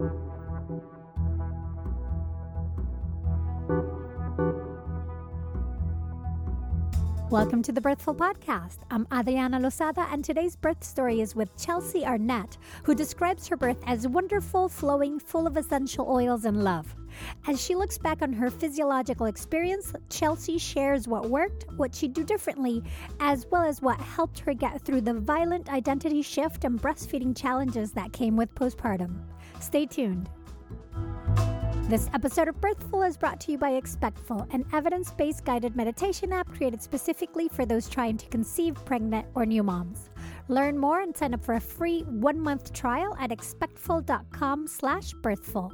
Welcome to the Birthful Podcast. I'm Adriana Losada, and today's birth story is with Chelsea Arnett, who describes her birth as wonderful, flowing, full of essential oils and love. As she looks back on her physiological experience, Chelsea shares what worked, what she'd do differently, as well as what helped her get through the violent identity shift and breastfeeding challenges that came with postpartum. Stay tuned. This episode of Birthful is brought to you by Expectful, an evidence-based guided meditation app created specifically for those trying to conceive, pregnant, or new moms. Learn more and sign up for a free 1-month trial at expectful.com/birthful.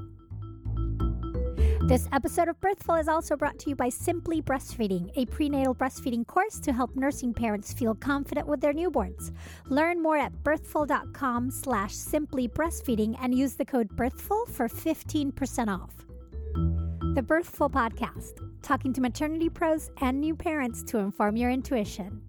This episode of Birthful is also brought to you by Simply Breastfeeding, a prenatal breastfeeding course to help nursing parents feel confident with their newborns. Learn more at birthful.com/simplybreastfeeding and use the code BIRTHFUL for 15% off. The Birthful Podcast, talking to maternity pros and new parents to inform your intuition.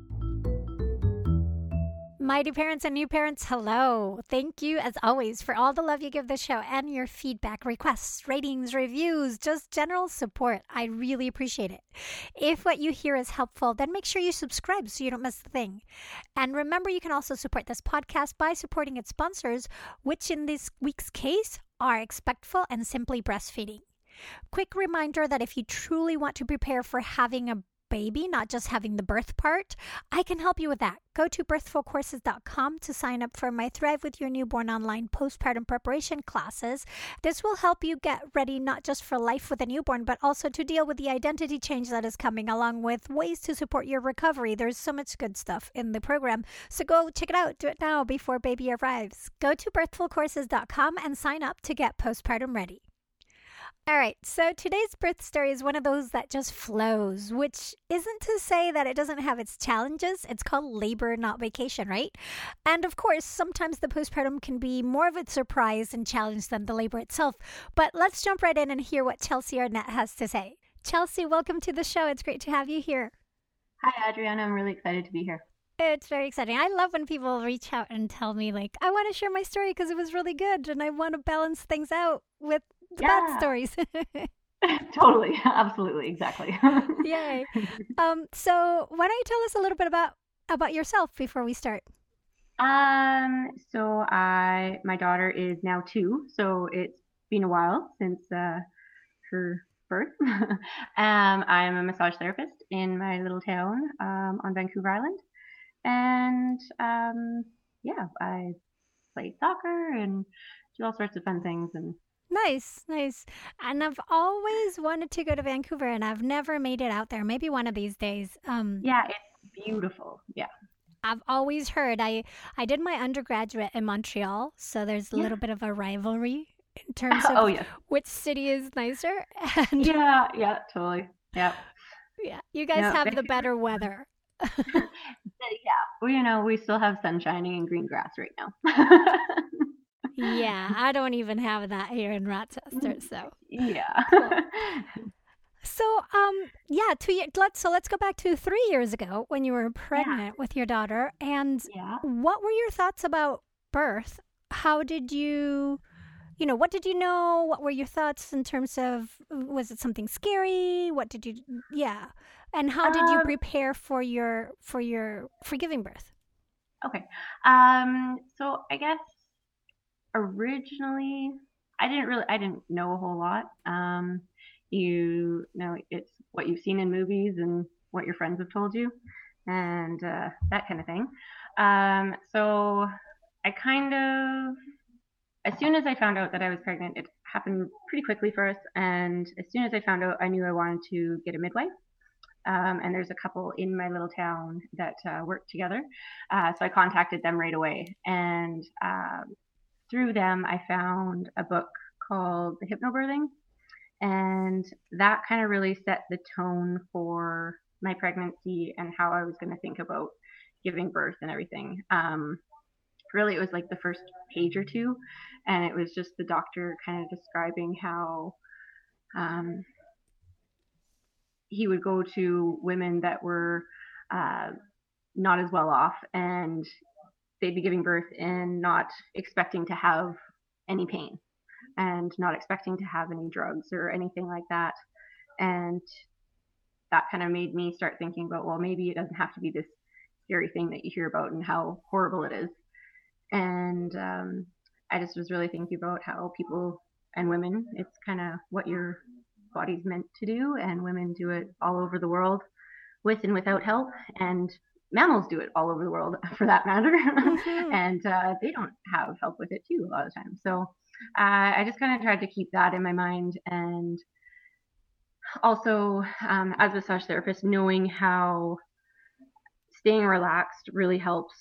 Mighty parents and new parents, hello. Thank you, as always, for all the love you give the show and your feedback, requests, ratings, reviews, just general support. I really appreciate it. If what you hear is helpful, then make sure you subscribe so you don't miss a thing. And remember, you can also support this podcast by supporting its sponsors, which in this week's case are Expectful and Simply Breastfeeding. Quick reminder that if you truly want to prepare for having a baby, not just having the birth part, I can help you with that. Go to birthfulcourses.com to sign up for my Thrive with Your Newborn online postpartum preparation classes. This will help you get ready not just for life with a newborn, but also to deal with the identity change that is coming, along with ways to support your recovery. There's so much good stuff in the program. So go check it out. Do it now before baby arrives. Go to birthfulcourses.com and sign up to get postpartum ready. All right, so today's birth story is one of those that just flows, which isn't to say that it doesn't have its challenges. It's called labor, not vacation, right? And of course, sometimes the postpartum can be more of a surprise and challenge than the labor itself. But let's jump right in and hear what Chelsea Arnett has to say. Chelsea, welcome to the show. It's great to have you here. Hi, Adriana. I'm really excited to be here. It's very exciting. I love when people reach out and tell me, like, I want to share my story because it was really good and I want to balance things out with the bad stories. Totally. Absolutely. Exactly. Yay. So why don't you tell us a little bit about yourself before we start? So my daughter is now 2, so it's been a while since her birth. I'm a massage therapist in my little town on Vancouver Island. And I play soccer and do all sorts of fun things. And Nice. And I've always wanted to go to Vancouver, and I've never made it out there. Maybe one of these days. Yeah, it's beautiful. Yeah. I've always heard. I did my undergraduate in Montreal, so there's a little bit of a rivalry in terms of which city is nicer. And yeah, totally. Yeah. Yeah, you guys have the better weather. Yeah, we still have sun shining and green grass right now. Yeah, I don't even have that here in Rochester, so. Yeah. Cool. So, 2 years. Let's go back to 3 years ago when you were pregnant with your daughter. And what were your thoughts about birth? How did you, what did you know? What were your thoughts in terms of, was it something scary? What did you, and how did you prepare for giving birth? Okay. So I guess originally I didn't know a whole lot. It's what you've seen in movies and what your friends have told you and that kind of thing. So I kind of, as soon as I found out that I was pregnant, it happened pretty quickly for us. And as soon as I found out, I knew I wanted to get a midwife. And there's a couple in my little town that work together. So I contacted them right away. And through them, I found a book called The Hypnobirthing. And that kind of really set the tone for my pregnancy and how I was going to think about giving birth and everything. Really, it was like the first page or two. And it was just the doctor kind of describing how he would go to women that were not as well off, and they'd be giving birth and not expecting to have any pain. and not expecting to have any drugs or anything like that. And that kind of made me start thinking about, well, maybe it doesn't have to be this scary thing that you hear about and how horrible it is. And I just was really thinking about how people and women, it's kind of what your body's meant to do, and women do it all over the world with and without help, and mammals do it all over the world for that matter. Mm-hmm. And they don't have help with it too a lot of times. So I just kind of tried to keep that in my mind. And also, as a massage therapist, knowing how staying relaxed really helps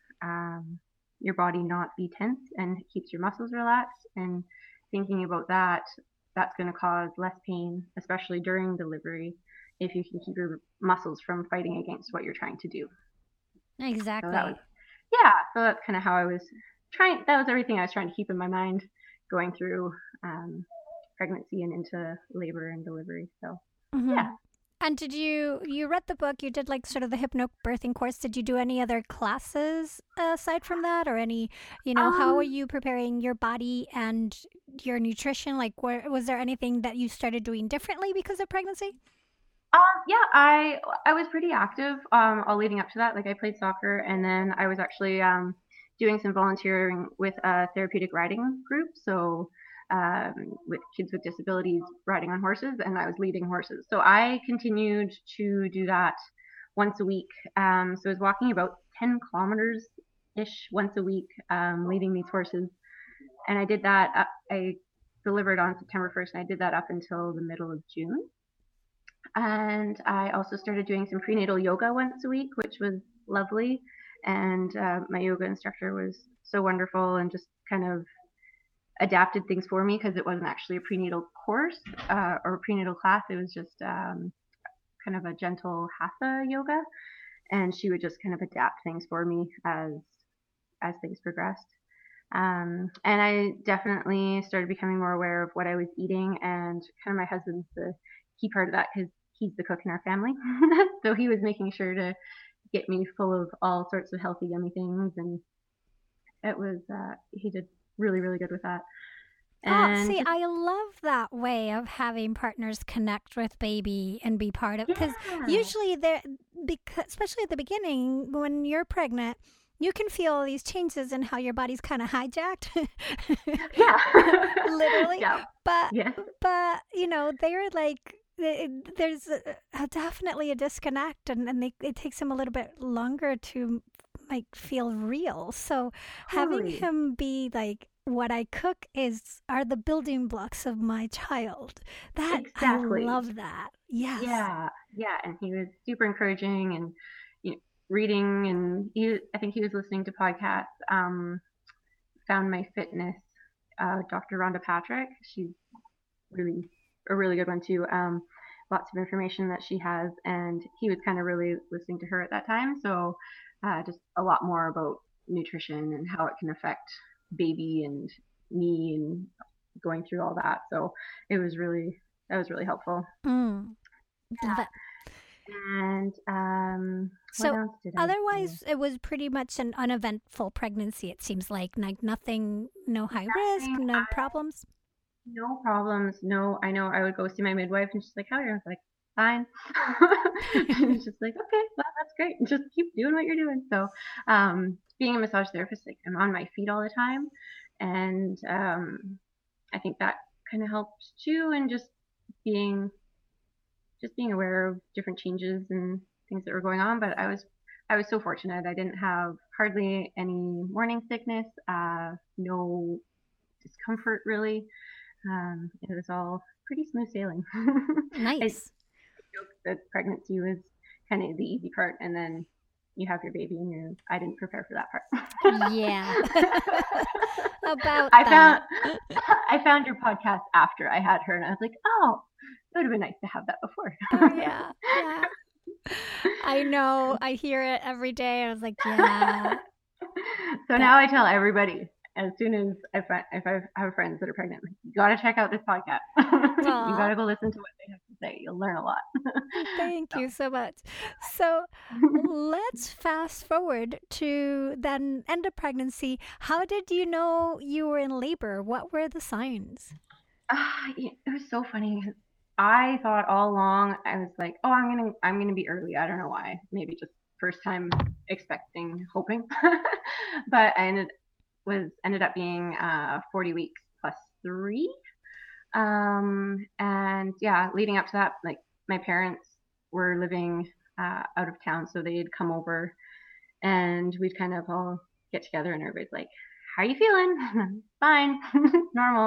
your body not be tense and keeps your muscles relaxed. And thinking about that, that's going to cause less pain, especially during delivery, if you can keep your muscles from fighting against what you're trying to do. Exactly. So that's kind of how I was that was everything I was trying to keep in my mind going through pregnancy and into labor and delivery. So, yeah. And did you read the book, you did like sort of the hypnobirthing course. Did you do any other classes aside from that, or any, how are you preparing your body and your nutrition? Like, was there anything that you started doing differently because of pregnancy? Yeah, I was pretty active all leading up to that. Like, I played soccer, and then I was actually doing some volunteering with a therapeutic riding group. So with kids with disabilities riding on horses, and I was leading horses. So I continued to do that once a week. So I was walking about 10 kilometers-ish once a week, leading these horses. And I did that. I delivered on September 1st, and I did that up until the middle of June. And I also started doing some prenatal yoga once a week, which was lovely. And my yoga instructor was so wonderful and just kind of adapted things for me, because it wasn't actually a prenatal course or a prenatal class. It was just kind of a gentle hatha yoga. And she would just kind of adapt things for me as things progressed. And I definitely started becoming more aware of what I was eating, and kind of my husband's the key part of that, because he's the cook in our family. So he was making sure to get me full of all sorts of healthy, yummy things, and it was he did really, really good with that. And see, I love that way of having partners connect with baby and be part of, because usually especially at the beginning when you're pregnant, you can feel these changes in how your body's kind of hijacked. Literally. Yeah. But they're like, there's definitely a disconnect, and it takes him a little bit longer to like feel real. So having him be like, what I cook are the building blocks of my child. That exactly. I love that. Yes. Yeah. And he was super encouraging, and reading, and I think he was listening to podcasts. Found My Fitness, Dr. Rhonda Patrick. She's really a really good one too. Lots of information that she has, and he was kind of really listening to her at that time. So just a lot more about nutrition and how it can affect baby and me, and going through all that. So that was really helpful. Love it. And what else did I otherwise do? It was pretty much an uneventful pregnancy, it seems like nothing, no high risk, no problems. No problems. No, I know I would go see my midwife, and she's like, how are you? I was like, fine. And she's like, okay, well, that's great. Just keep doing what you're doing. So being a massage therapist, like, I'm on my feet all the time. And I think that kind of helped too. And just being aware of different changes and things that were going on. But I was so fortunate. I didn't have hardly any morning sickness, no discomfort really. It was all pretty smooth sailing. Nice. I joke that pregnancy was kind of the easy part, and then you have your baby, and I didn't prepare for that part. Yeah. I found your podcast after I had her, and I was like, oh, it would have been nice to have that before. Yeah. I know. I hear it every day. I was like, yeah. So now I tell everybody, as soon as if I have friends that are pregnant, you got to check out this podcast. You got to go listen to what they have to say. You'll learn a lot. Thank So. you so much. So let's fast forward to then end of pregnancy. How did you know you were in labor? What were the signs? It was so funny. I thought all along, I was like, oh, I'm gonna be early. I don't know why. Maybe just first time expecting, hoping. But ended up being 40 weeks plus 3. And yeah, leading up to that, like my parents were living out of town, so they'd come over and we'd kind of all get together and everybody's like, how are you feeling? Fine, normal.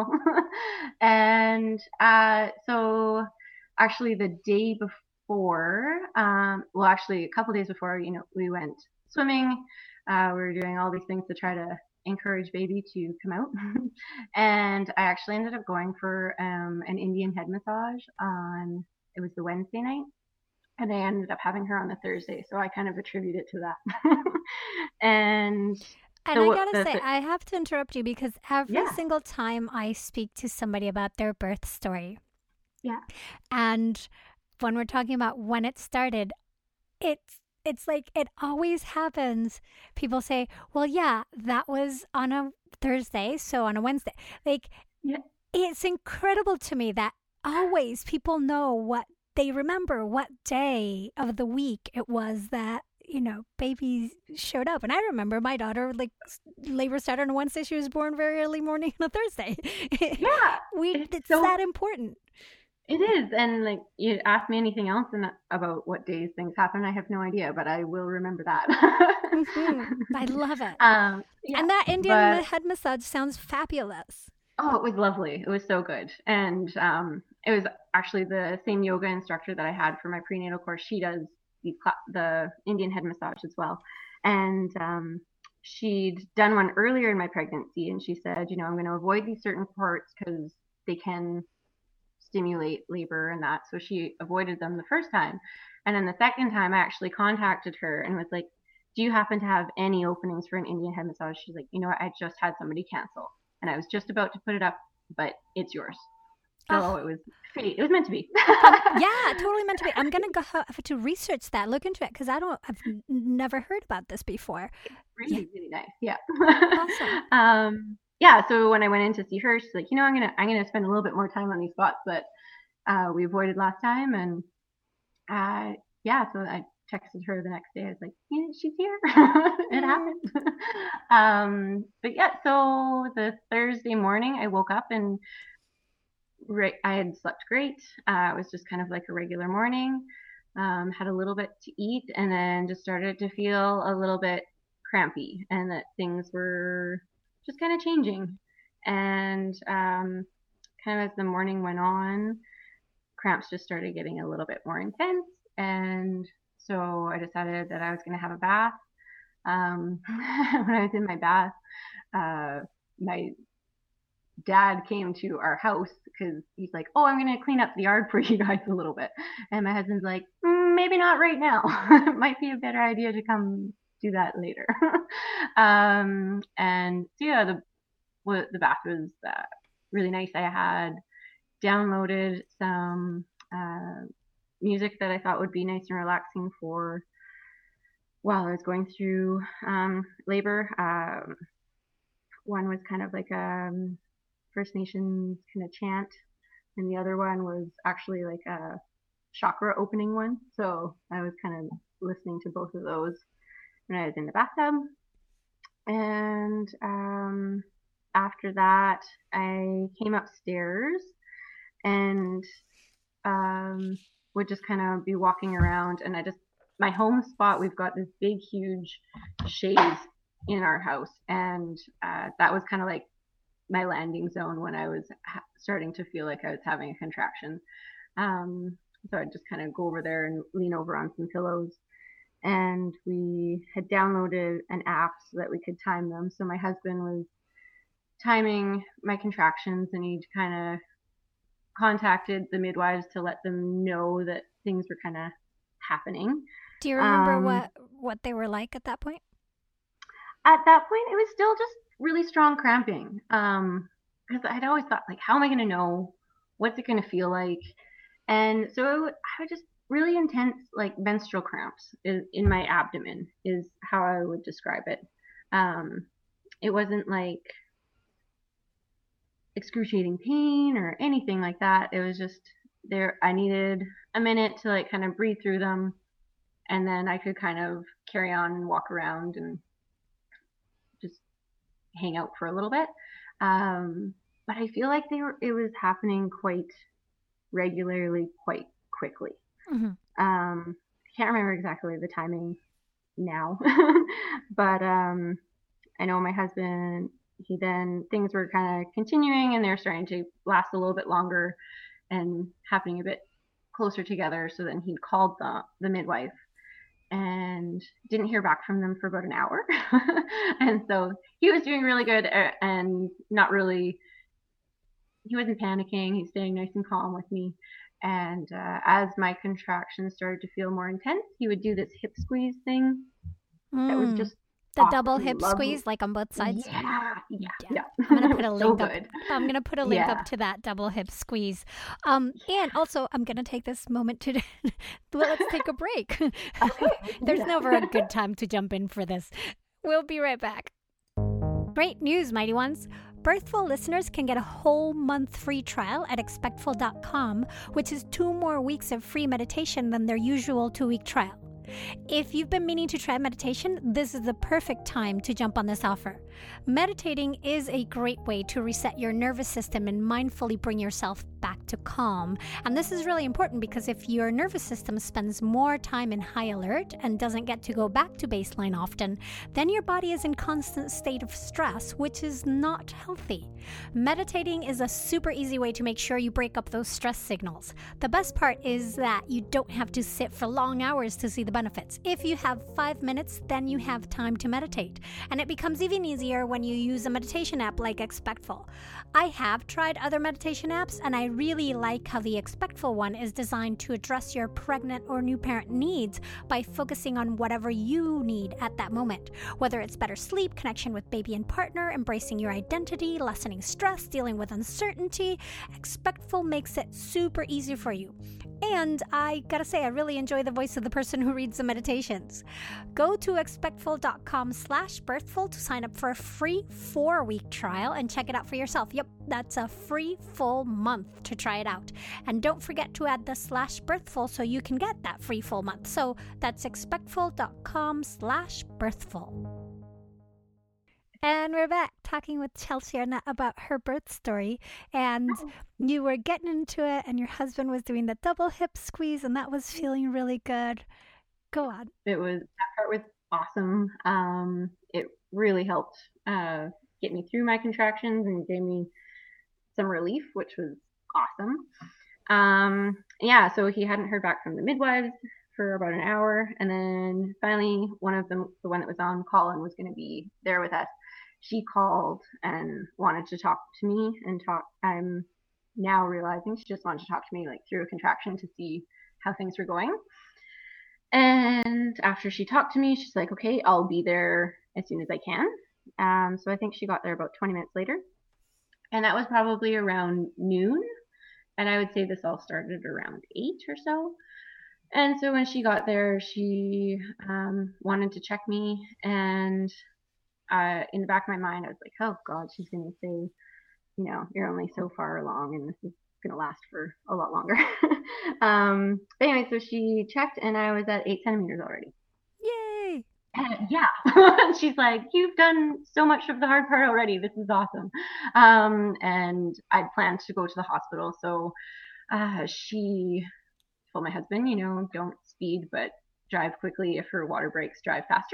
And so actually the day before, well, actually a couple days before, we went swimming. We were doing all these things to try to encourage baby to come out. And I actually ended up going for an Indian head massage it was the Wednesday night. And I ended up having her on the Thursday. So I kind of attribute it to that. And And I so gotta say, I have to interrupt you because every yeah, single time I speak to somebody about their birth story, yeah, and when we're talking about when it started, it's like it always happens. People say, "Well, yeah, that was on a Thursday, so on a Wednesday." Like yeah. it's incredible to me that always people know what they remember what day of the week it was that babies showed up. And I remember my daughter, like, labor started on a Wednesday. She was born very early morning on a Thursday. Yeah, It's that important. it is. And like you ask me anything else about what days things happen, I have no idea, but I will remember that. I love it. Yeah, And that Indian but head massage sounds fabulous. oh, it was lovely. It was so good. And it was actually the same yoga instructor that I had for my prenatal course. She does the Indian head massage as well. And she'd done one earlier in my pregnancy, and she said, I'm going to avoid these certain parts because they can stimulate labor and that. So she avoided them the first time. And then the second time, I actually contacted her and was like, do you happen to have any openings for an Indian head massage? She's like, I just had somebody cancel. And I was just about to put it up, but it's yours. So it was fate. It was meant to be. Yeah, totally meant to be. I'm gonna go have to research that, look into it, because I've never heard about this before. It's really, really nice. Yeah. Awesome. Yeah. So when I went in to see her, she's like, I'm gonna spend a little bit more time on these spots that we avoided last time, and yeah. So I texted her the next day. I was like, she's here. It happened. But yeah. So the Thursday morning, I woke up and I had slept great. It was just kind of like a regular morning. Had a little bit to eat, and then just started to feel a little bit crampy, and that things were just kind of changing. And kind of as the morning went on, cramps just started getting a little bit more intense. And so I decided that I was going to have a bath. When I was in my bath, my dad came to our house because he's like, oh, I'm going to clean up the yard for you guys a little bit. And my husband's like, maybe not right now. It might be a better idea to come do that later. And so yeah, the bath was really nice. I had downloaded some music that I thought would be nice and relaxing for while I was going through labor. One was kind of like a First Nations kind of chant, and the other one was actually like a chakra opening one. So I was kind of listening to both of those when I was in the bathtub. And after that, I came upstairs and would just kind of be walking around. And my home spot, we've got this big, huge chaise in our house. And that was kind of like my landing zone when I was starting to feel like I was having a contraction. So I'd just kind of go over there and lean over on some pillows. And we had downloaded an app so that we could time them. So my husband was timing my contractions, and he'd kind of contacted the midwives to let them know that things were kind of happening. Do you remember what they were like at that point? At that point, it was still just really strong cramping. Because I'd always thought, like, how am I going to know? What's it going to feel like? And so I would just really intense, like menstrual cramps in my abdomen is how I would describe it. It wasn't like excruciating pain or anything like that. It was just there. I needed a minute to like kind of breathe through them, and then I could kind of carry on and walk around and just hang out for a little bit. But I feel like it was happening quite regularly, quite quickly. Mm-hmm. I can't remember exactly the timing now, but I know my husband, things were kind of continuing and they're starting to last a little bit longer and happening a bit closer together. So then he called the midwife and didn't hear back from them for about an hour. And so he was doing really good and not really, he wasn't panicking. He's staying nice and calm with me. And as my contractions started to feel more intense, he would do this hip squeeze thing that was just the double hip squeeze, like on both sides. Yeah. I'm gonna put a link up. Good. I'm gonna put a link up to that double hip squeeze. And also, I'm gonna take this moment to let's take a break. There's never a good time to jump in for this. We'll be right back. Great news, mighty ones. Birthful listeners can get a whole month free trial at expectful.com, which is 2 more weeks of free meditation than their usual 2-week trial. If you've been meaning to try meditation, this is the perfect time to jump on this offer. Meditating is a great way to reset your nervous system and mindfully bring yourself back to calm. And this is really important because if your nervous system spends more time in high alert and doesn't get to go back to baseline often, then your body is in constant state of stress, which is not healthy. Meditating is a super easy way to make sure you break up those stress signals. The best part is that you don't have to sit for long hours to see the benefits. If you have 5 minutes, then you have time to meditate. And it becomes even easier when you use a meditation app like Expectful. I have tried other meditation apps, and I really like how the Expectful one is designed to address your pregnant or new parent needs by focusing on whatever you need at that moment. Whether it's better sleep, connection with baby and partner, embracing your identity, lessening stress, dealing with uncertainty, Expectful makes it super easy for you. And I gotta say, I really enjoy the voice of the person who reads the meditations. Go to expectful.com/birthful to sign up for a free 4-week trial and check it out for yourself. Yep, that's a free full month to try it out. And don't forget to add the /birthful so you can get that free full month. So that's expectful.com/birthful. And we're back talking with Chelsea Arnett about her birth story. And you were getting into it, and your husband was doing the double hip squeeze, and that was feeling really good. Go on. That part was awesome. It really helped get me through my contractions and gave me some relief, which was awesome. So he hadn't heard back from the midwives for about an hour, and then finally one of them, the one that was on call and was going to be there with us, she called and wanted to talk to me and talk. I'm now realizing she just wanted to talk to me like through a contraction to see how things were going. And after she talked to me, she's like, okay, I'll be there as soon as I can. So I think she got there about 20 minutes later. And that was probably around noon. And I would say this all started around 8 or so. And so when she got there, she wanted to check me. And in the back of my mind, I was like, oh, God, she's going to say, you're only so far along and this is going to last for a lot longer. But anyway, so she checked and I was at 8 centimeters already. Yay! Yeah. She's like, you've done so much of the hard part already. This is awesome. And I'd planned to go to the hospital. So she told my husband, don't speed, but drive quickly. If her water breaks, drive faster.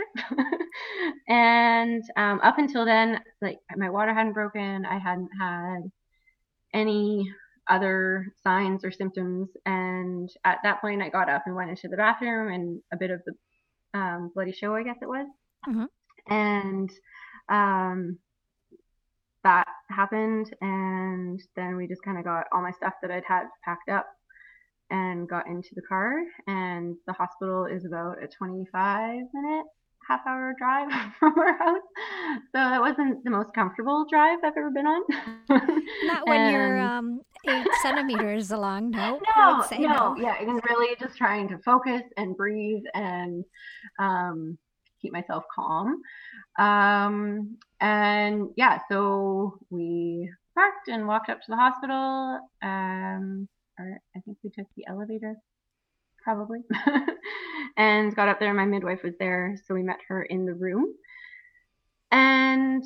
And up until then, like my water hadn't broken. I hadn't had any other signs or symptoms. And at that point, I got up and went into the bathroom and a bit of the bloody show, I guess it was. Mm-hmm. And that happened. And then we just kind of got all my stuff that I'd had packed up and got into the car. And the hospital is about a 25-minute half-hour drive from our house. So it wasn't the most comfortable drive I've ever been on. Not when you're And 8 centimeters along. No, I would no, say no, no. yeah, and really just trying to focus and breathe and um, keep myself calm. And yeah, so we parked and walked up to the hospital. Or I think we took the elevator, probably, and got up there. My midwife was there, so we met her in the room. And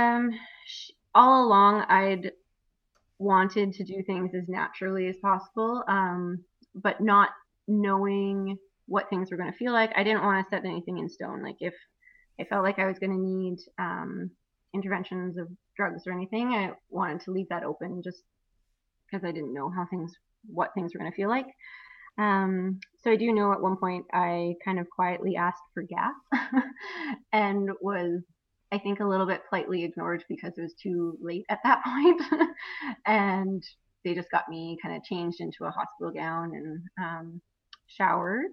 all along, I'd wanted to do things as naturally as possible, but not knowing what things were going to feel like. I didn't want to set anything in stone. Like if I felt like I was going to need interventions of drugs or anything, I wanted to leave that open just because I didn't know what things were going to feel like. So I do know at one point I kind of quietly asked for gas and was, I think, a little bit politely ignored because it was too late at that point. And they just got me kind of changed into a hospital gown and showered.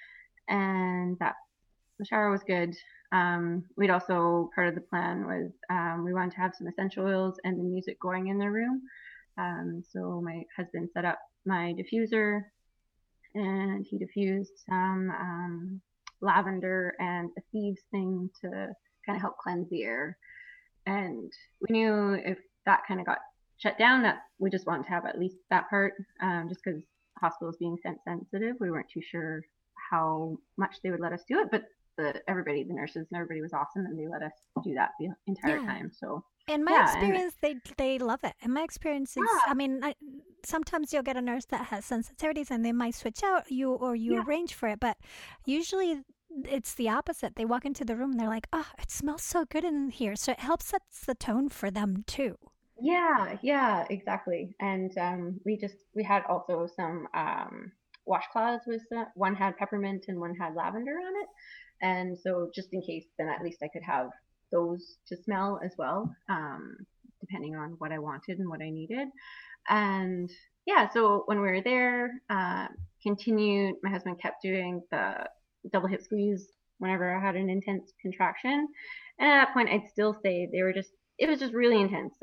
And the shower was good. We'd also, part of the plan was we wanted to have some essential oils and the music going in the room. So my husband set up my diffuser and he diffused some lavender and a thieves thing to kind of help cleanse the air. And we knew if that kind of got shut down, that we just wanted to have at least that part, just because hospitals being sensitive, we weren't too sure how much they would let us do it. But everybody, the nurses and everybody was awesome, and they let us do that the entire time. So in my yeah, experience, they love it. In my experience, it's, I mean, sometimes you'll get a nurse that has sensitivities and they might switch out you or you arrange for it. But usually it's the opposite. They walk into the room and they're like, oh, it smells so good in here. So it helps set the tone for them too. yeah, exactly. And we had also some washcloths with one had peppermint and one had lavender on it. And so just in case, then at least I could have those to smell as well, depending on what I wanted and what I needed. And yeah, so when we were there, continued, my husband kept doing the double hip squeeze whenever I had an intense contraction. And at that point, I'd still say it was just really intense,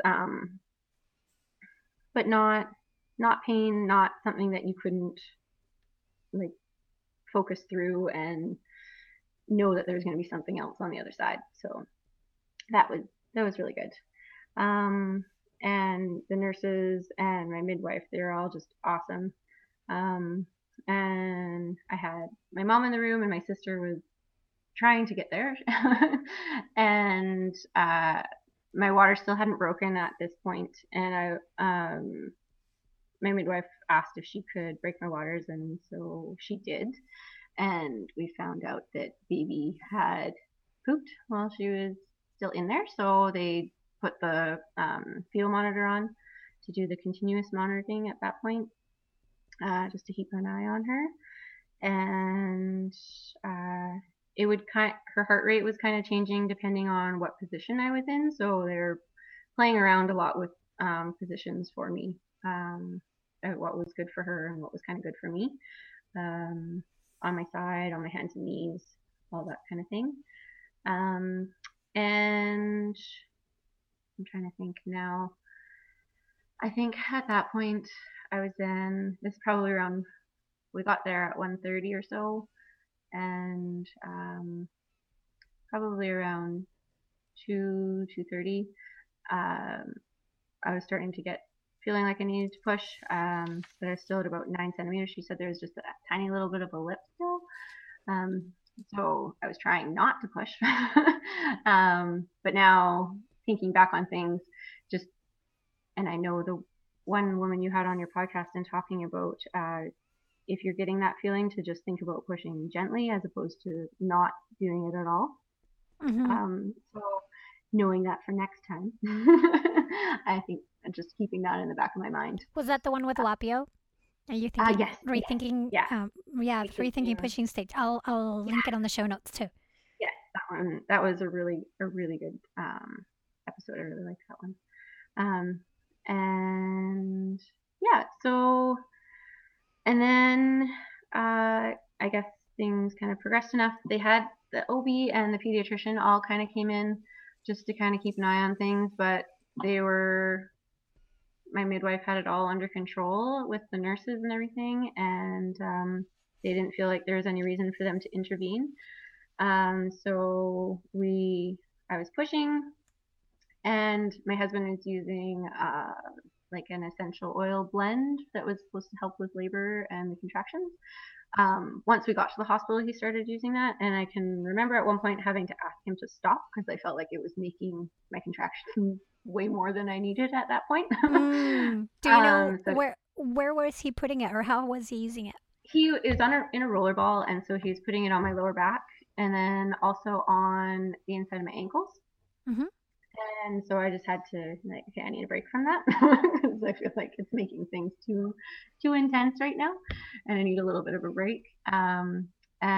but not pain, not something that you couldn't like focus through and know that there's going to be something else on the other side. So that was really good. And the nurses and my midwife, they're all just awesome. And I had my mom in the room, and my sister was trying to get there. And my water still hadn't broken at this point, and my midwife asked if she could break my waters, and so she did. And we found out that baby had pooped while she was still in there, so they put the fetal monitor on to do the continuous monitoring at that point, just to keep an eye on her. And it would her heart rate was kind of changing depending on what position I was in, so they're playing around a lot with positions for me, what was good for her and what was kind of good for me, on my side, on my hands and knees, all that kind of thing. And I'm trying to think now. I think at that point I was this is probably around, we got there at 1:30 or so, and probably around 2:30, I was starting to get feeling like I needed to push, but I was still at about 9 centimeters. She said there was just a tiny little bit of a lip still, so I was trying not to push. But now thinking back on things, and I know the one woman you had on your podcast and talking about, if you're getting that feeling, to just think about pushing gently as opposed to not doing it at all. So knowing that for next time, I think just keeping that in the back of my mind. Was that the one with Lapio? Are you thinking? Yes. Rethinking? Yeah. Rethinking pushing stage. I'll link it on the show notes too. Yes, that one. That was a really good episode. I really liked that one. And yeah, so, and then I guess things kind of progressed enough. They had the OB and the pediatrician all kind of came in just to kind of keep an eye on things, but my midwife had it all under control with the nurses and everything, and they didn't feel like there was any reason for them to intervene. So I was pushing, and my husband was using like an essential oil blend that was supposed to help with labor and the contractions. Once we got to the hospital, he started using that, and I can remember at one point having to ask him to stop because I felt like it was making my contractions way more than I needed at that point. Do you know where was he putting it, or how was he using it? He is in a roller ball, and so he's putting it on my lower back, and then also on the inside of my ankles. Mm-hmm. And so I just had to, like, okay, I need a break from that because I feel like it's making things too intense right now, and I need a little bit of a break. And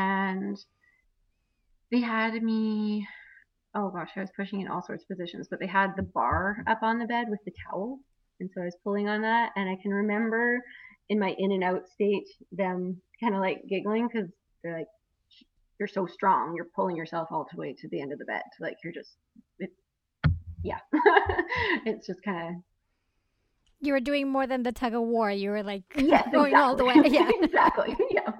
they had me, oh gosh, I was pushing in all sorts of positions, but they had the bar up on the bed with the towel, and so I was pulling on that, and I can remember in my in and out state them kind of like giggling because they're like, you're so strong, you're pulling yourself all the way to the end of the bed, like you're just yeah. It's just kind of, you were doing more than the tug of war. You were like going all the way. Yeah. Exactly. Yeah.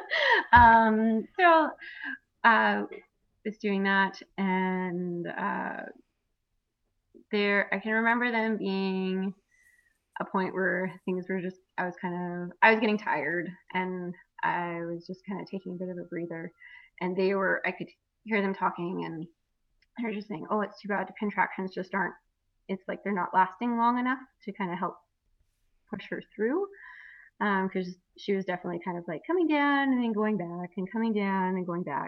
So was doing that, and I can remember them being a point where things were just, I was getting tired, and I was just kind of taking a bit of a breather, and I could hear them talking, and they're just saying, oh, it's too bad the contractions just aren't, it's like they're not lasting long enough to kind of help push her through, because she was definitely kind of like coming down and then going back and coming down and going back.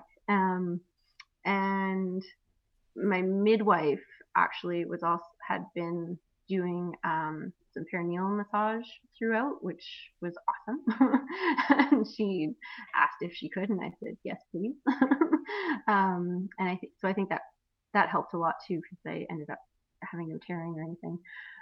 And my midwife actually had been doing some perineal massage throughout, which was awesome. And she asked if she could, and I said yes, please. And I think that helped a lot too, because I ended up having no tearing or anything.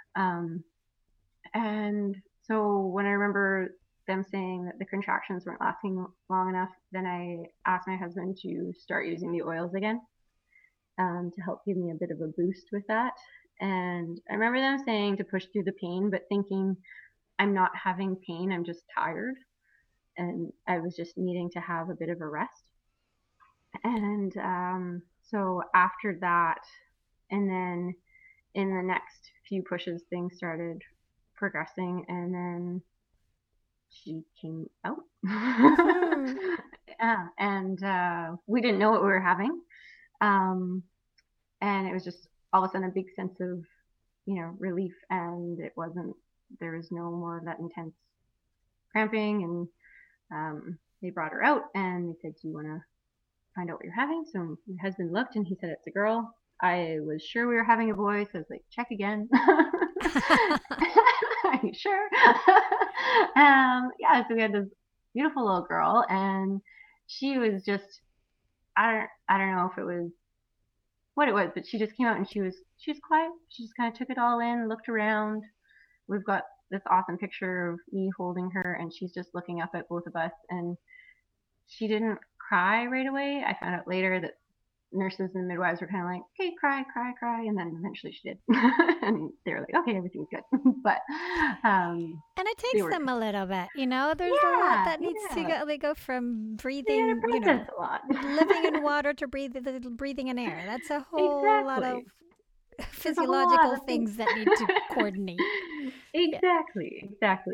And so when I remember them saying that the contractions weren't lasting long enough, then I asked my husband to start using the oils again, to help give me a bit of a boost with that. And I remember them saying to push through the pain, but thinking, I'm not having pain, I'm just tired, and I was just needing to have a bit of a rest. And so after that, and then in the next few pushes, things started progressing, and then she came out. Yeah, and we didn't know what we were having, and it was just all of a sudden a big sense of, relief, and there was no more of that intense cramping, and they brought her out, and they said, do you want to find out what you're having? So my husband looked, and he said, it's a girl. I was sure we were having a boy, so I was like, check again. Are you sure? Yeah, so we had this beautiful little girl, and she was just, I don't know if it was what it was, but she just came out, and she was quiet. She just kind of took it all in, looked around. We've got this awesome picture of me holding her, and she's just looking up at both of us, and she didn't cry right away. I found out later that nurses and midwives were kind of like, okay, cry, and then eventually she did. And they were like, okay, everything's good. But and it takes them a little bit, there's a lot that needs to go. They go from breathing, a lot. living in water to breathing in air. That's a whole lot of physiological things that need to coordinate. Exactly.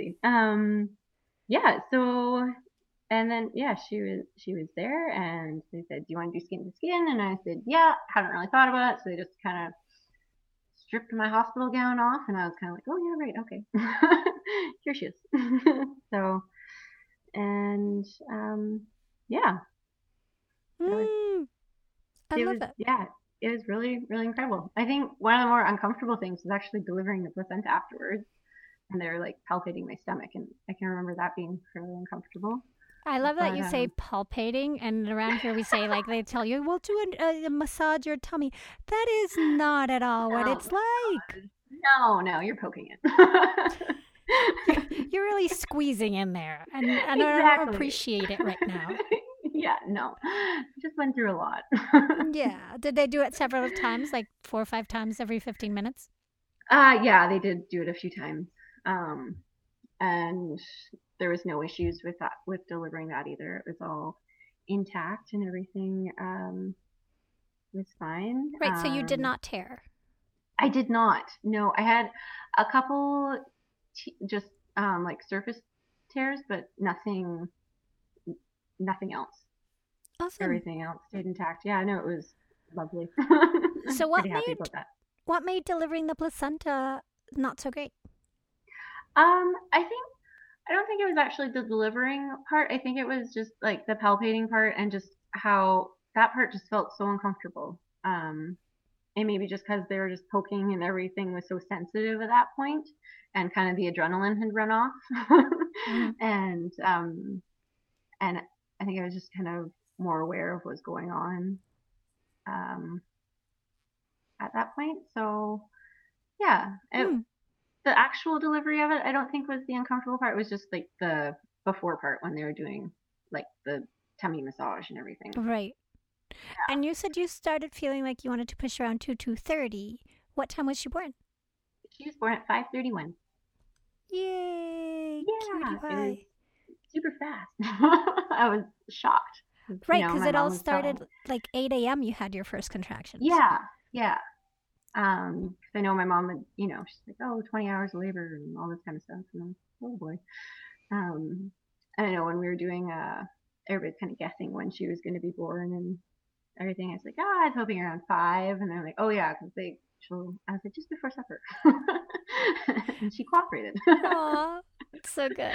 Yeah, so, and then, yeah, she was there, and they said, do you want to do skin to skin? And I said, yeah, haven't really thought about it. So they just kind of stripped my hospital gown off, and I was kind of like, oh yeah, right, okay. Here she is. So, and yeah. I love it. Yeah, it was really, really incredible. I think one of the more uncomfortable things was actually delivering the placenta afterwards, and they were like palpating my stomach, and I can remember that being fairly uncomfortable. I love that you say palpating, and around here we say, like, they tell you, well, do a massage your tummy. That is not at all what it's like. No, you're poking it. You're really squeezing in there, and exactly. I don't appreciate it right now. Yeah, no, just went through a lot. Yeah. Did they do it several times, like 4 or 5 times every 15 minutes? Yeah, they did do it a few times. Um, and there was no issues with that, with delivering that either. It was all intact and everything was fine. Right. So you did not tear. I did not. No, I had a couple just like surface tears, but nothing else. Awesome. Everything else stayed intact. Yeah, no, it was lovely. So Pretty happy about that. What made delivering the placenta not so great? I don't think it was actually the delivering part. I think it was just like the palpating part and just how that part just felt so uncomfortable. And maybe just because they were just poking and everything was so sensitive at that point, and kind of the adrenaline had run off, Mm-hmm. and I think I was just kind of more aware of what was going on at that point. So yeah, the actual delivery of it, I don't think was the uncomfortable part. It was just like the before part when they were doing like the tummy massage and everything. Right. Yeah. And you said you started feeling like you wanted to push around 2:30. What time was she born? She was born at 5:31. Yay! Yeah, cutie pie. Super fast. I was shocked. Right, because it all started like 8 a.m. You had your first contractions. Yeah. Because I know my mom would, she's like, 20 hours of labor and all this kind of stuff. And I'm like, oh boy. And I know when we were doing, everybody's kind of guessing when she was going to be born and everything. I was like, I was hoping around 5. And they're like, oh yeah, because I was like, just before supper. And she cooperated. Aw, it's so good.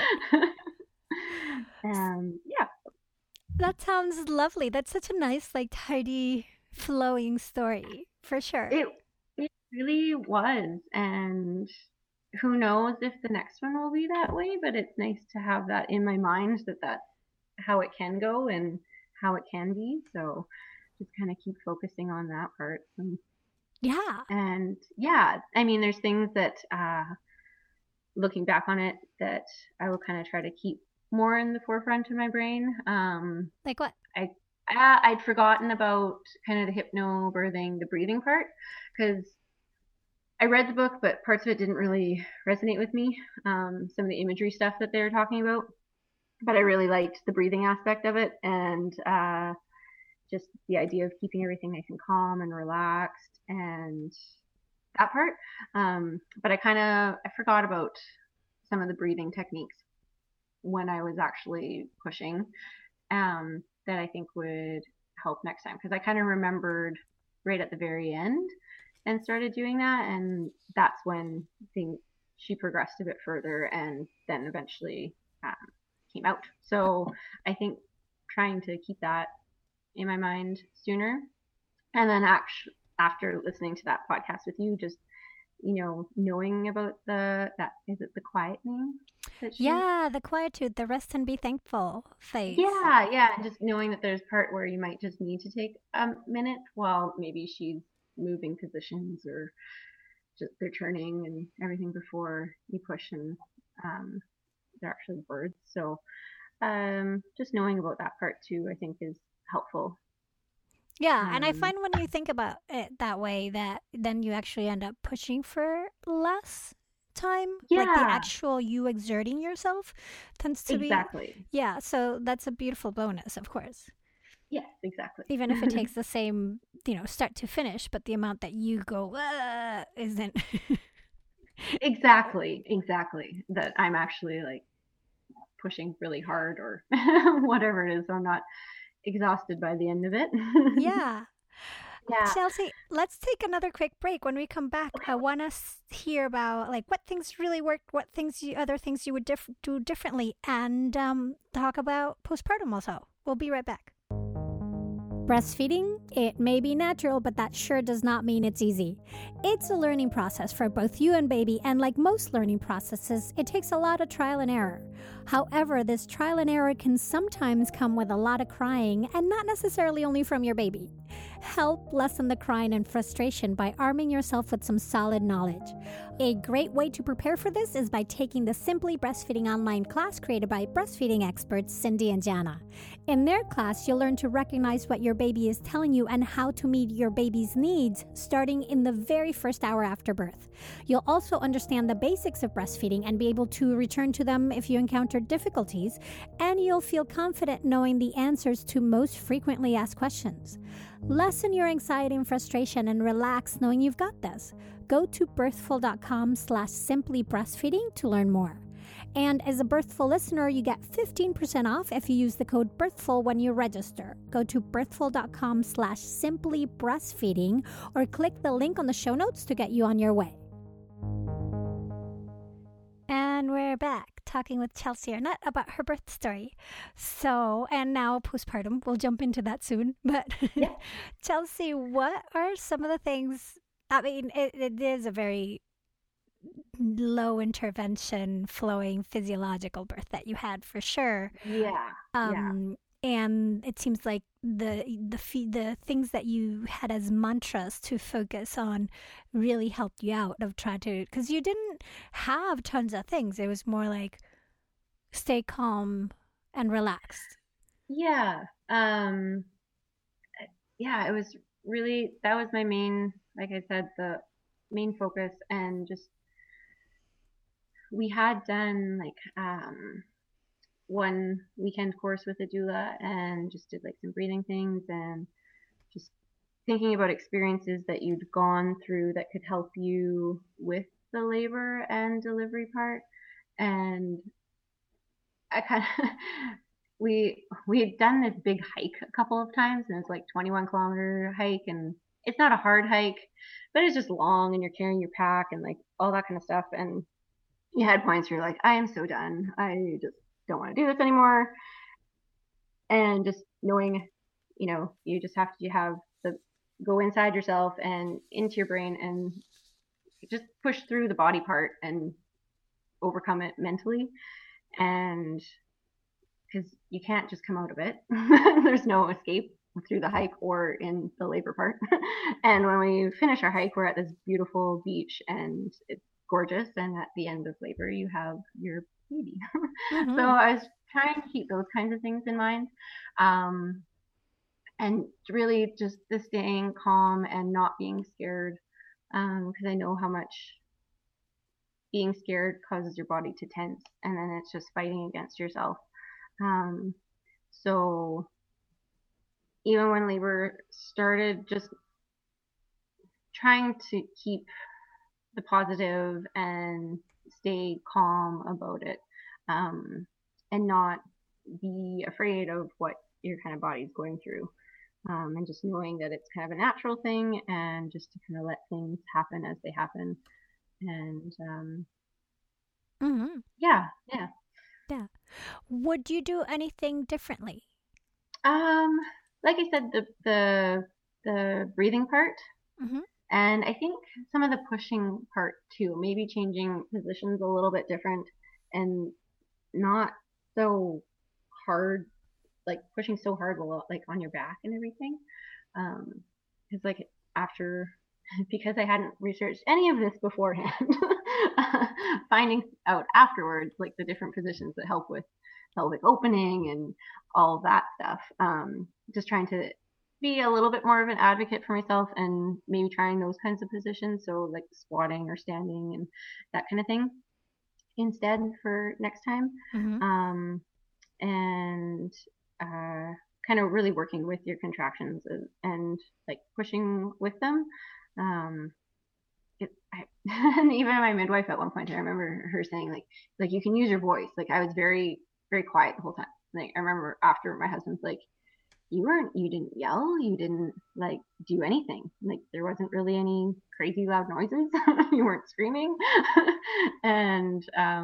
Yeah. That sounds lovely. That's such a nice, like, tidy, flowing story, for sure. It really was. And who knows if the next one will be that way, but it's nice to have that in my mind that that's how it can go and how it can be. So just kind of keep focusing on that part. Yeah. And yeah, I mean, there's things that, looking back on it, that I will kind of try to keep more in the forefront of my brain. Like what? I'd forgotten about kind of the hypnobirthing, the breathing part, because I read the book, but parts of it didn't really resonate with me. Some of the imagery stuff that they were talking about, but I really liked the breathing aspect of it, and just the idea of keeping everything nice and calm and relaxed, and that part. But I forgot about some of the breathing techniques when I was actually pushing, that I think would help next time, because I kind of remembered right at the very end and started doing that, and that's when she progressed a bit further and then eventually came out. So I think trying to keep that in my mind sooner, and then after listening to that podcast with you, just knowing about is it the quietening? The quietude, the rest and be thankful phase. Yeah, and just knowing that there's part where you might just need to take a minute while maybe she's moving positions or just they're turning and everything before you push and they're actually birds. So just knowing about that part too, I think is helpful. Yeah, and I find when you think about it that way, that then you actually end up pushing for less time. Yeah. Like the actual you exerting yourself tends to be. Exactly. Yeah, so that's a beautiful bonus, of course. Yes, exactly. Even if it takes the same, start to finish, but the amount that you go, isn't. Exactly. That I'm actually like pushing really hard or whatever it is. So I'm not exhausted by the end of it. Yeah. Chelsea, let's take another quick break. When we come back, I want to hear about like what things really worked, what other things you would do differently, and talk about postpartum also. We'll be right back. Breastfeeding It may be natural, but that sure does not mean it's easy. It's a learning process for both you and baby, and like most learning processes, it takes a lot of trial and error. However, this trial and error can sometimes come with a lot of crying, and not necessarily only from your baby. Help lessen the crying and frustration by arming yourself with some solid knowledge. A great way to prepare for this is by taking the Simply Breastfeeding online class created by breastfeeding experts Cindy and Jana. In their class, you'll learn to recognize what your baby is telling you and how to meet your baby's needs starting in the very first hour after birth. You'll also understand the basics of breastfeeding and be able to return to them if you encounter difficulties, and you'll feel confident knowing the answers to most frequently asked questions. Lessen your anxiety and frustration and relax knowing you've got this. Go to birthful.com/simplybreastfeeding to learn more. And as a Birthful listener, you get 15% off if you use the code BIRTHFUL when you register. Go to birthful.com/simplybreastfeeding or click the link on the show notes to get you on your way. And we're back talking with Chelsea Arnett about her birth story. So, and now postpartum, we'll jump into that soon. But Yeah. Chelsea, what are some of the things? I mean, it is a very low intervention, flowing physiological birth that you had for sure. Yeah. And it seems like the things that you had as mantras to focus on really helped you out of trying to, because you didn't have tons of things. It was more like stay calm and relaxed. Yeah. It was really, that was my main, like I said, the main focus. And just, we had done like one weekend course with a doula and just did like some breathing things and just thinking about experiences that you'd gone through that could help you with the labor and delivery part. And I kind of we had done this big hike a couple of times, and it's like 21-kilometer hike, and it's not a hard hike, but it's just long, and you're carrying your pack and like all that kind of stuff. And you had points where you're like, I am so done. I just don't want to do this anymore. And just knowing, you just have to go inside yourself and into your brain and just push through the body part and overcome it mentally. And because you can't just come out of it. There's no escape through the hike or in the labor part. And when we finish our hike, we're at this beautiful beach and it's gorgeous. And at the end of labor, you have your baby. Mm-hmm. So I was trying to keep those kinds of things in mind. And really just the staying calm and not being scared. Because I know how much being scared causes your body to tense, and then it's just fighting against yourself. So even when labor started, just trying to keep the positive and stay calm about it, and not be afraid of what your kind of body's going through, and just knowing that it's kind of a natural thing, and just to kind of let things happen as they happen. And mm-hmm. Yeah. Would you do anything differently? Like I said, the breathing part, mm-hmm. And I think some of the pushing part too. Maybe changing positions a little bit different, and not so hard, like pushing so hard, like on your back and everything. Because like after. Because I hadn't researched any of this beforehand, finding out afterwards, like the different positions that help with pelvic opening and all that stuff. Just trying to be a little bit more of an advocate for myself and maybe trying those kinds of positions. So like squatting or standing and that kind of thing instead for next time. Mm-hmm. And kind of really working with your contractions and like pushing with them. And even my midwife at one point, I remember her saying like you can use your voice. Like I was very, very quiet the whole time. Like I remember after my husband's like, you didn't yell, you didn't like do anything. Like there wasn't really any crazy loud noises. You weren't screaming. And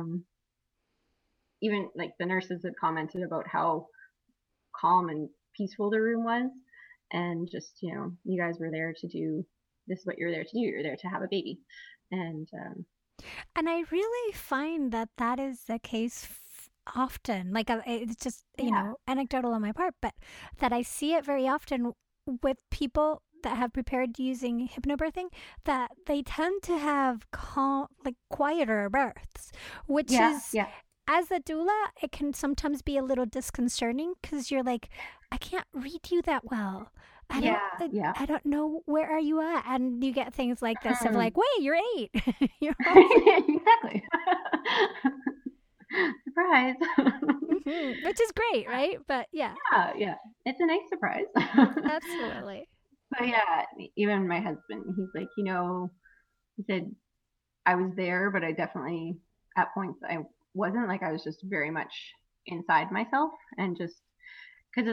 even like the nurses had commented about how calm and peaceful the room was. and just, you guys were there to do this is what you're there to do. You're there to have a baby. And And I really find that that is the case often. Like, it's just, yeah, anecdotal on my part, but that I see it very often with people that have prepared using hypnobirthing, that they tend to have quieter births, which yeah, is, yeah, as a doula, it can sometimes be a little disconcerting because you're like, I can't read you that well. I don't, yeah, yeah. I don't know, where are you at, and you get things like this of like, wait, you're 8. Exactly. Surprise. Which is great, right? But yeah, Yeah, yeah. It's a nice surprise. absolutely. But yeah, even my husband, he's like, he said, I was there, but I definitely, at points, I wasn't. Like, I was just very much inside myself. And just because,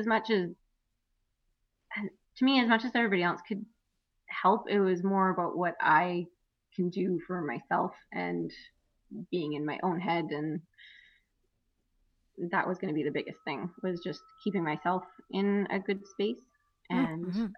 to me, as much as everybody else could help, it was more about what I can do for myself and being in my own head. And that was going to be the biggest thing, was just keeping myself in a good space. And Mm-hmm.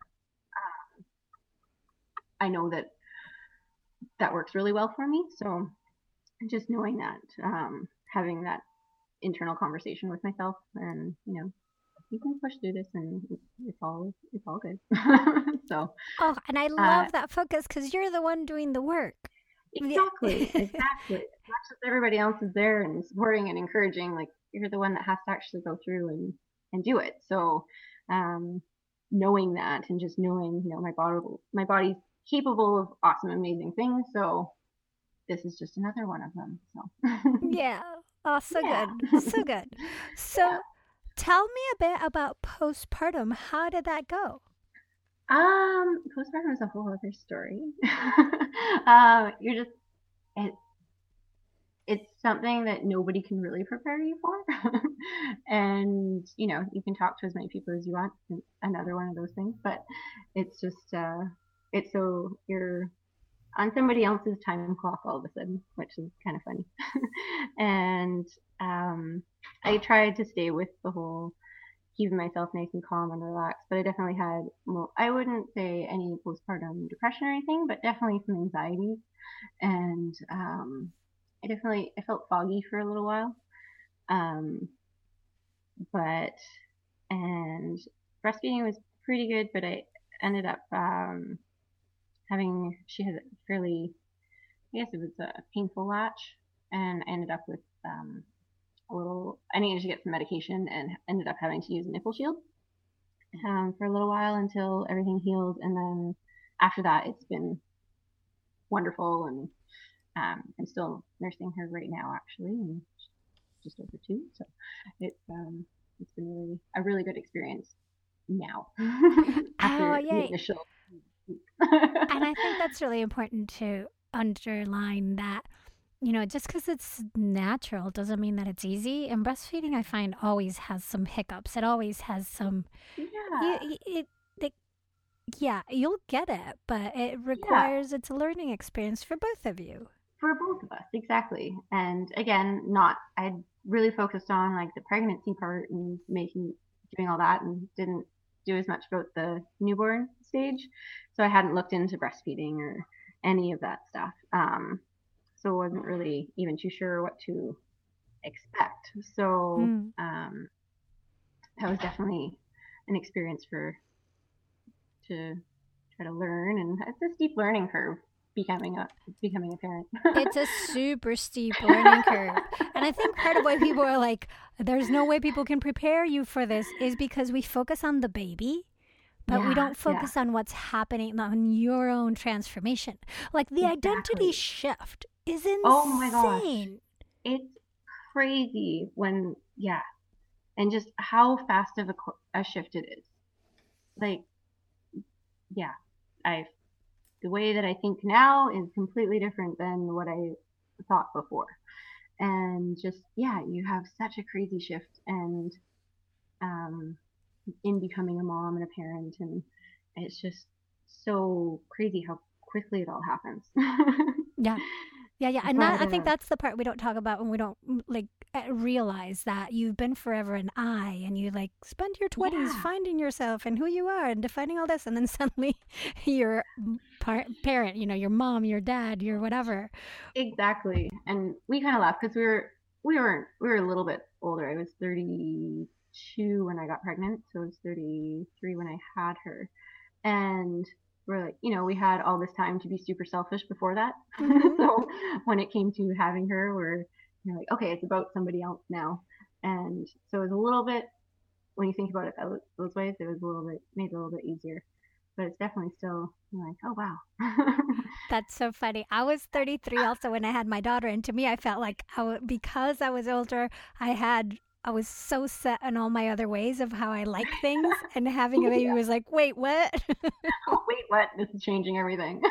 I know that that works really well for me. So just knowing that, having that internal conversation with myself, and you can push through this, and it's all good. So Oh, and I uh, love that focus because you're the one doing the work. Yeah. exactly. As much as everybody else is there and supporting and encouraging, like, you're the one that has to actually go through and do it. So um, knowing that, and just knowing, my body's capable of awesome, amazing things. So this is just another one of them. So Yeah. Oh, so yeah. good. So good. So tell me a bit about postpartum. How did that go? Postpartum is a whole other story. You're just it, it's something that nobody can really prepare you for. And you can talk to as many people as you want. Another one of those things, but it's just it's so you're on somebody else's time clock all of a sudden, which is kind of funny. And um, I tried to stay with the whole keeping myself nice and calm and relaxed, but I definitely had, I wouldn't say any postpartum depression or anything, but definitely some anxiety. And I felt foggy for a little while. Um, but, and breastfeeding was pretty good, but I ended up she had a fairly, I guess it was a painful latch, and I ended up with I needed to get some medication and ended up having to use a nipple shield for a little while until everything healed. And then after that, it's been wonderful. And I'm still nursing her right now, actually, and just over 2. So it's been a really good experience now Oh, after the yay. initial. And I think that's really important to underline that, just because it's natural doesn't mean that it's easy. And breastfeeding, I find, always has some hiccups. It always has some, you, Yeah, it, yeah, you'll get it, but it yeah, requires, it's a learning experience for both of you. for both of us, exactly. And again, not I really focused on, like, the pregnancy part and doing all that, and didn't do as much about the newborn stage. So I hadn't looked into breastfeeding or any of that stuff. So I wasn't really even too sure what to expect. So Mm. that was definitely an experience to try to learn, and it's a steep learning curve becoming a parent. It's a super steep learning curve. And I think part of why people are like, there's no way people can prepare you for this is because we focus on the baby, but we Yeah, don't yeah, focus on what's happening on your own transformation. Like, the identity exactly. shift is Oh my gosh, insane. it's crazy when, yeah, and just how fast of a shift it is. Like, yeah, I the way that I think now is completely different than what I thought before. And just, yeah, you have such a crazy shift, and um, in becoming a mom and a parent, and it's just so crazy how quickly it all happens. Yeah. Yeah. And I think that's the part we don't talk about when we don't like realize that you've been forever an I, and you like spend your 20s finding yourself and who you are and defining all this. And then suddenly your parent, your mom, your dad, your whatever. Exactly. And we kind of laughed because we were a little bit older. I was 32 when I got pregnant, so I was 33 when I had her. And we're like, we had all this time to be super selfish before that. Mm-hmm. So when it came to having her, we're like, okay, it's about somebody else now. And so it was a little bit, when you think about it those ways, it was made it a little bit easier. But it's definitely still like, oh, wow. That's so funny. I was 33 also when I had my daughter. And to me, I felt like because I was older, I was so set in all my other ways of how I like things. And having a baby was like, wait, what? Oh, wait, what? This is changing everything.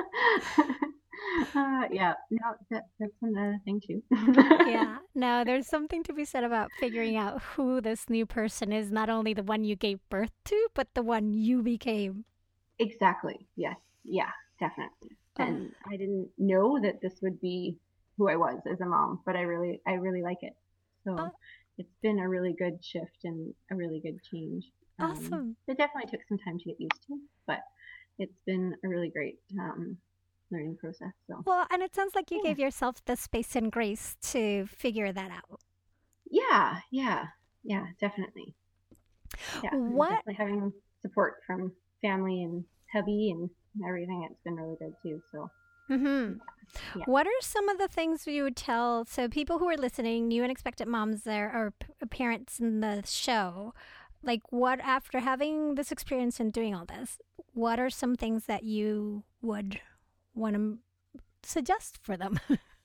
Yeah, no, that's another thing too. Yeah, no, there's something to be said about figuring out who this new person is, not only the one you gave birth to, but the one you became. Exactly. Yes. Yeah, definitely. And I didn't know that this would be who I was as a mom, but I really like it. So it's been a really good shift and a really good change. Awesome. It definitely took some time to get used to, but it's been a really great learning process. So. Well, and it sounds like you gave yourself the space and grace to figure that out. Yeah, definitely. Yeah, definitely having support from family and hubby and everything. It's been really good too. So. Mm-hmm. Yeah. What are some of the things you would tell people who are listening, new and expectant moms there, or parents in the show, like what, after having this experience and doing all this, what are some things that you would want to suggest for them?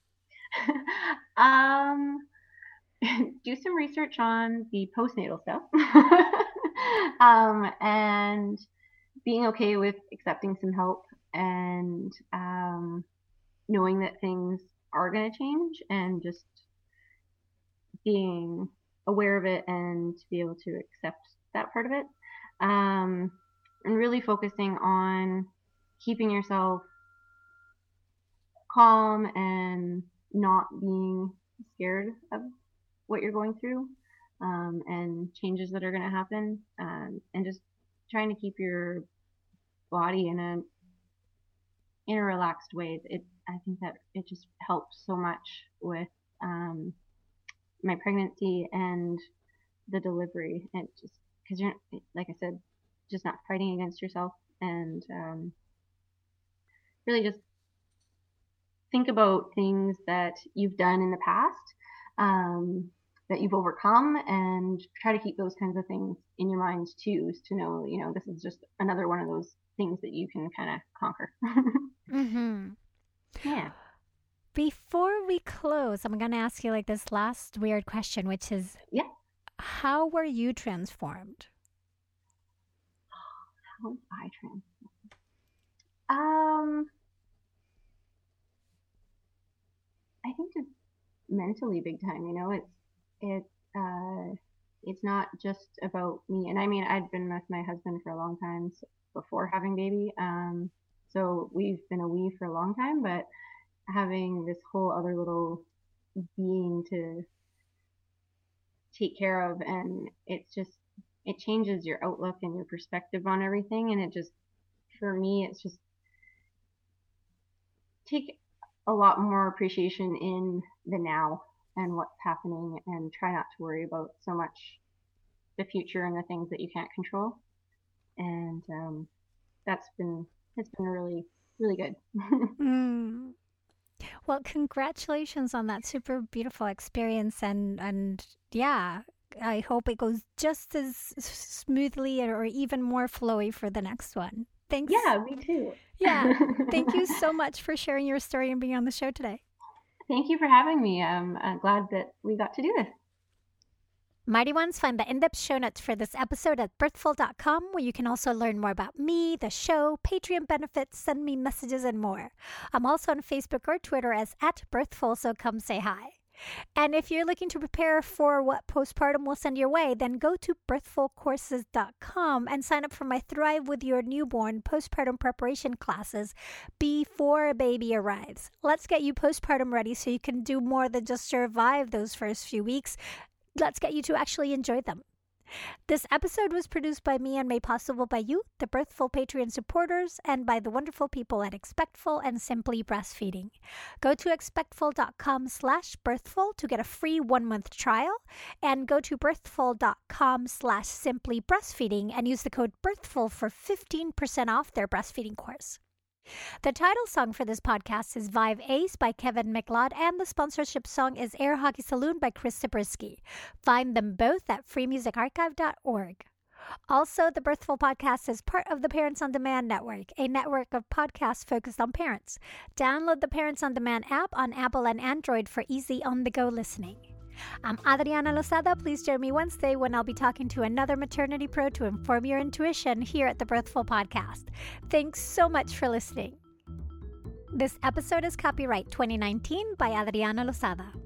Do some research on the postnatal stuff. And being okay with accepting some help, and knowing that things are going to change, and just being aware of it and to be able to accept that part of it. And really focusing on keeping yourself calm and not being scared of what you're going through, and changes that are going to happen, and just trying to keep your body in a relaxed way. I think that it just helped so much with my pregnancy and the delivery, and just because you're, like I said, just not fighting against yourself, and really just think about things that you've done in the past, that you've overcome, and try to keep those kinds of things in your mind too, to know, this is just another one of those things that you can kind of conquer. Mm-hmm. Yeah. Before we close, I'm going to ask you like this last weird question, which is, how were you transformed? How was I transformed? I think just mentally big time. It's not just about me. And I mean, I'd been with my husband for a long time before having baby. So we've been a we for a long time, but having this whole other little being to take care of, and it changes your outlook and your perspective on everything. And for me, it's just take a lot more appreciation in the now and what's happening, and try not to worry about so much the future and the things that you can't control. And it's been really, really good. Well, congratulations on that super beautiful experience, and yeah, I hope it goes just as smoothly or even more flowy for the next one. Thanks. Yeah, me too. Yeah. Thank you so much for sharing your story and being on the show today. Thank you for having me. I'm glad that we got to do this. Mighty Ones, find the in-depth show notes for this episode at birthful.com, where you can also learn more about me, the show, Patreon benefits, send me messages, and more. I'm also on Facebook or Twitter as @birthful, so come say hi. And if you're looking to prepare for what postpartum will send your way, then go to birthfulcourses.com and sign up for my Thrive with Your Newborn postpartum preparation classes before baby arrives. Let's get you postpartum ready so you can do more than just survive those first few weeks. Let's get you to actually enjoy them. This episode was produced by me and made possible by you, the Birthful Patreon supporters, and by the wonderful people at Expectful and Simply Breastfeeding. Go to expectful.com/birthful to get a free 1-month trial, and go to birthful.com/simplybreastfeeding and use the code BIRTHFUL for 15% off their breastfeeding course. The title song for this podcast is Vive Ace by Kevin MacLeod, and the sponsorship song is Air Hockey Saloon by Chris Zabriskie. Find them both at freemusicarchive.org. Also, the Birthful Podcast is part of the Parents on Demand Network, a network of podcasts focused on parents. Download the Parents on Demand app on Apple and Android for easy on-the-go listening. I'm Adriana Lozada. Please join me Wednesday when I'll be talking to another maternity pro to inform your intuition here at the Birthful Podcast. Thanks so much for listening. This episode is copyright 2019 by Adriana Lozada.